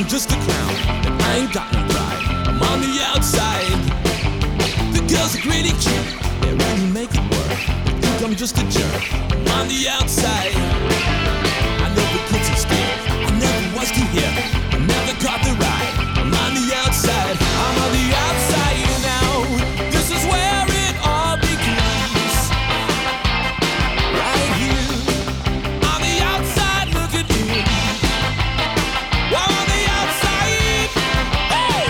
I'm just a clown, and I ain't got no pride. I'm on the outside. The girls are greedy cute, they really make it work. They think I'm just a jerk. I'm on the outside. I never could sit still, I never was too here. I never caught the ride. I'm on the outside. I'm on the outside now. This is where it all begins. Right here, on the outside looking in. Well, on the outside, hey!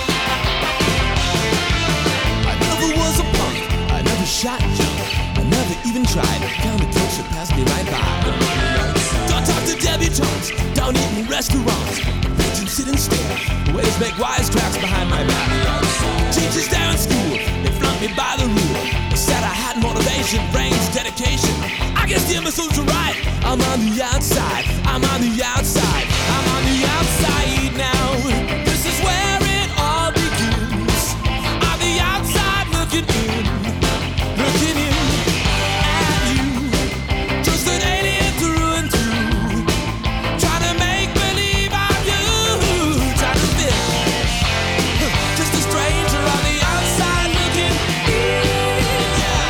I never was a punk, I never shot junk, I never even tried. Counterculture should pass me right by. Don't talk to debutantes, don't eat in restaurants. Pigeons sit and stare, waiters make wisecracks behind my back. Teachers there in school, they flunked me by the rule. They said I had motivation, brains, dedication. I guess the imbeciles are right. I'm on the outside, I'm on the outside, I'm on the outside now. This is where it all begins. On the outside looking in, looking in at you. Just an alien through and through, trying to make believe I'm you, trying to fit. Just a stranger on the outside looking in, yeah.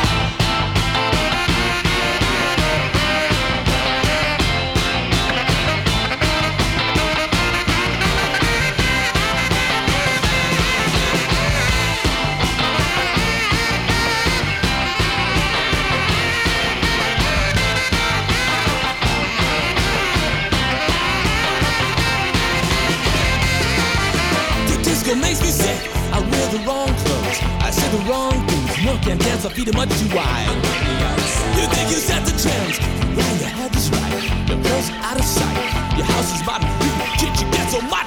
The disco makes me sick. I wear the wrong clothes, I say the wrong things. No, can't dance, my feet are much too wide. You think you set the trends, well, your head is right. Your girl's out of sight, your house is bottom, you get so much.